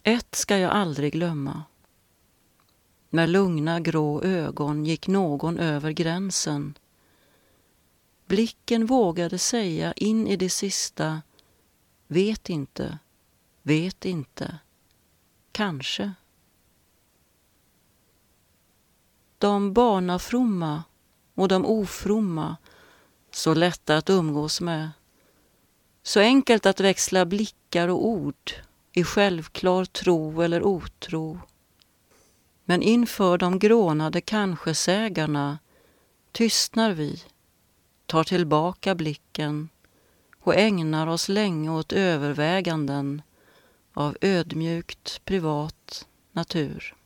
Ett ska jag aldrig glömma. Med lugna grå ögon gick någon över gränsen. Blicken vågade säga in i det sista: vet inte, kanske. De barnafromma och de ofromma, så lätta att umgås med. Så enkelt att växla blickar och ord i självklar tro eller otro. Men inför de grånade kanske-sägarna tystnar vi, tar tillbaka blicken och ägnar oss länge åt överväganden av ödmjukt privat natur.